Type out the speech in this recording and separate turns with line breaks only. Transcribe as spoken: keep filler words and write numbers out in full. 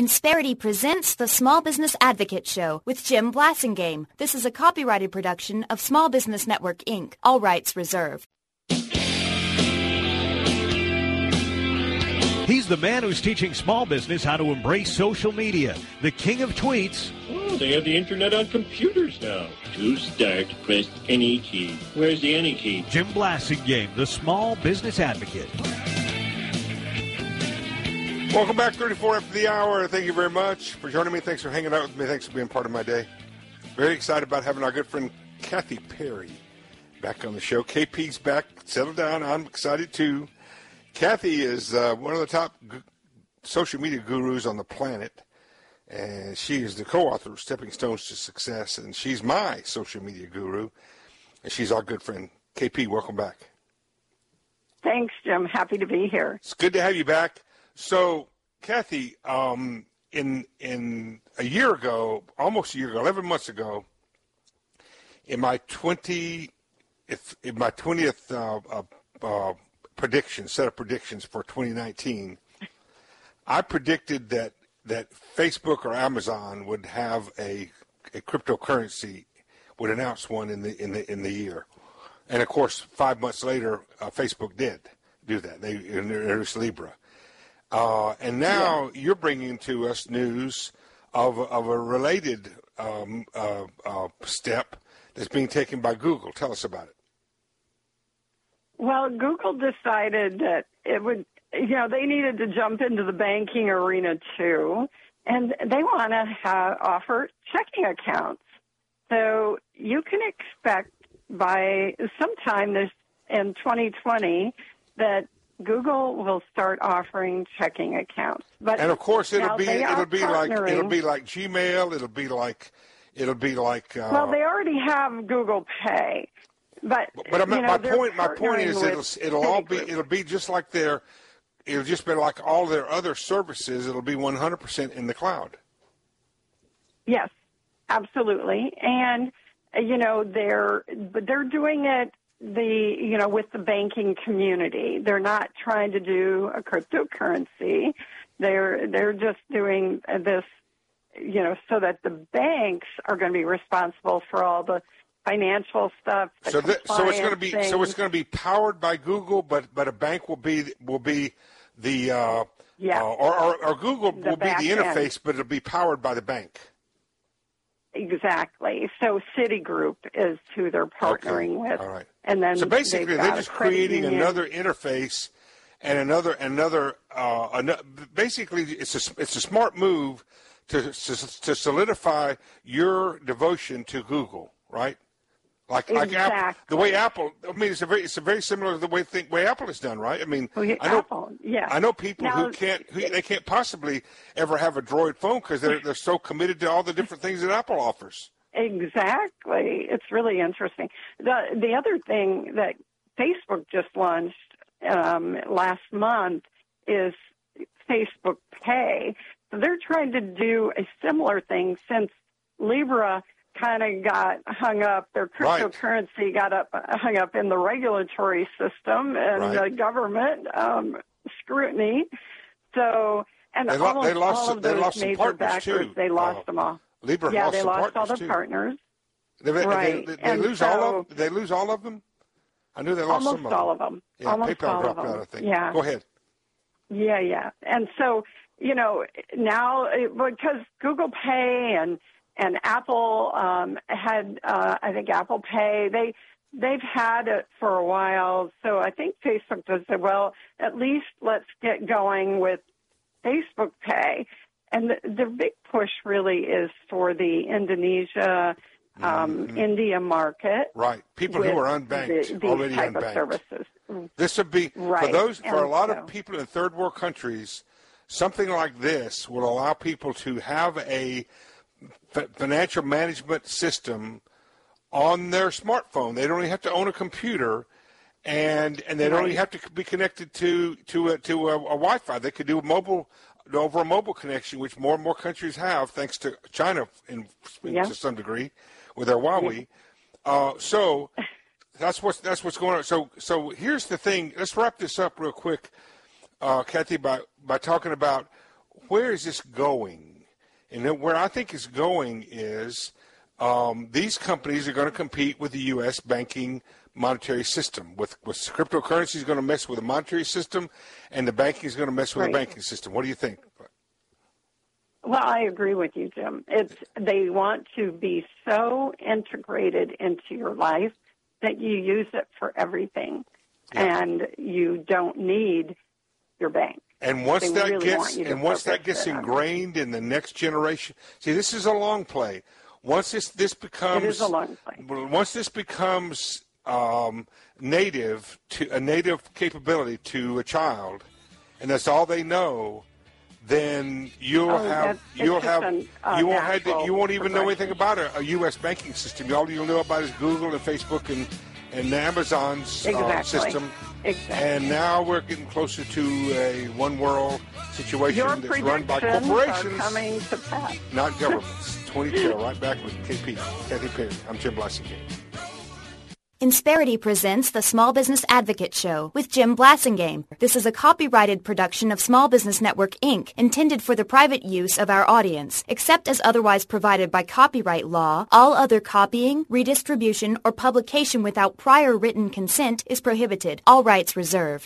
Insperity presents the Small Business Advocate Show with Jim Blasingame. This is a copyrighted production of Small Business Network, Incorporated. All rights reserved.
He's the man who's teaching small business how to embrace social media. The king of tweets.
Oh, they have the internet on computers now. To start, press any key. Where's the any key?
Jim Blasingame, the small business advocate.
Welcome back, thirty-four after the hour. Thank you very much for joining me. Thanks for hanging out with me. Thanks for being part of my day. Very excited about having our good friend Kathy Perry back on the show. K P's back. Settle down. I'm excited too. Kathy is uh, one of the top g- social media gurus on the planet, and she is the co-author of Stepping Stones to Success, and she's my social media guru, and she's our good friend. K P, welcome back.
Thanks, Jim. Happy to be here.
It's good to have you back. So, Kathy, um, in in a year ago, almost a year ago, eleven months ago, in my twentieth, in my twentieth uh, uh, uh, prediction, set of predictions for twenty nineteen, I predicted that that Facebook or Amazon would have a a cryptocurrency, would announce one in the in the in the year, and of course, five months later, uh, Facebook did do that. They introduced Libra. Uh, and now yeah. you're bringing to us news of, of a related um, uh, uh, step that's being taken by Google. Tell us about it.
Well, Google decided that it would, you know, they needed to jump into the banking arena too, and they want to have, offer checking accounts. So you can expect by sometime this in twenty twenty that Google will start offering checking accounts, but
and of course it'll be it'll be
partnering.
like it'll be like Gmail. It'll be like it'll be like. Uh,
well, they already have Google Pay, but
but, but I mean,
you know,
my point my point is it'll it'll all be
Citigroup.
it'll be just like their it'll just be like all their other services. It'll be one hundred percent in the cloud.
Yes, absolutely, and you know they're but they're doing it. The you know with the banking community, they're not trying to do a cryptocurrency. They're they're just doing this, you know, so that the banks are going to be responsible for all the financial stuff. The
so th- so it's going to be
things.
so it's going to be powered by Google, but but a bank will be will be the uh,
yeah
uh, or, or or Google
the
will be the interface,
end.
but it'll be powered by the bank.
Exactly. So Citigroup is who they're partnering
okay.
with.
All right.
And then
so basically, they're just creating
union.
another interface and another another. Uh, an, basically, it's a it's a smart move to, to to solidify your devotion to Google, right? Like
exactly.
like Apple, the way Apple. I mean, it's a very it's a very similar to the way think way Apple is done, right? I mean,
well, yeah,
I know
Apple, yeah.
I know people
now,
who can't who, they can't possibly ever have a Droid phone because they're they're so committed to all the different things that Apple offers.
Exactly. It's really interesting. The the other thing that Facebook just launched um, last month is Facebook Pay. So they're trying to do a similar thing since Libra kind of got hung up, their cryptocurrency right. got up, hung up in the regulatory system and
right.
the government um, scrutiny. So, and
they, lo-
almost
they lost,
all of
they
those
lost some
major
partners
backers,
too.
they lost
uh,
them all.
Libra
yeah,
lost
they
some
lost all the
too.
partners.
They, they,
right.
they, they,
and
lose
so,
all of they lose all of them. I knew they lost
almost
some of them.
all of them.
Yeah,
almost
PayPal
all
dropped
of them.
out. I think.
Yeah.
Go ahead.
Yeah, yeah, and so you know now because Google Pay and and Apple um, had uh, I think Apple Pay they they've had it for a while. So I think Facebook does say, well, at least let's get going with Facebook Pay. And the, the big push really is for the Indonesia, um, mm-hmm. India market.
Right. People who are unbanked,
the,
already
type
unbanked.
Of services.
This would be,
right.
for those, for
and
a lot
so.
of people in third world countries, something like this will allow people to have a f- financial management system on their smartphone. They don't even have to own a computer. And and they don't
right.
even have to be connected to to a, to a, a Wi-Fi. They could do a mobile over a mobile connection, which more and more countries have, thanks to China in,
yeah.
to some degree, with their Huawei. Yeah. Uh, so that's what's that's what's going on. So so here's the thing. Let's wrap this up real quick, uh, Kathy, by by talking about where is this going? And where I think it's going is um, these companies are going to compete with the U S banking monetary system. With, with cryptocurrency is going to mess with the monetary system, and the banking is going to mess with
right.
the banking system. What do you think?
Well, I agree with you, Jim. It's they want to be so integrated into your life that you use it for everything, yeah. and you don't need your bank.
And once
they
that
really
gets and once that gets
it.
ingrained in the next generation, see, this is a long play. Once this this becomes
it is a long play.
Once this becomes um, native to a native capability to a child, and that's all they know, then you'll
oh,
have you'll have
an, uh,
you won't have to, you won't even know anything about a, a U S banking system. All you'll know about is Google and Facebook and and Amazon's
exactly.
uh, system.
Exactly.
And now we're getting closer to a one world situation
Your
that's run by corporations,
are coming to pass.
not governments. twenty-two, right back with K P, Kathy Perry. I'm Jim Blasingame.
Insperity presents the Small Business Advocate Show with Jim Blasingame. This is a copyrighted production of Small Business Network, Incorporated, intended for the private use of our audience. Except as otherwise provided by copyright law, all other copying, redistribution, or publication without prior written consent is prohibited. All rights reserved.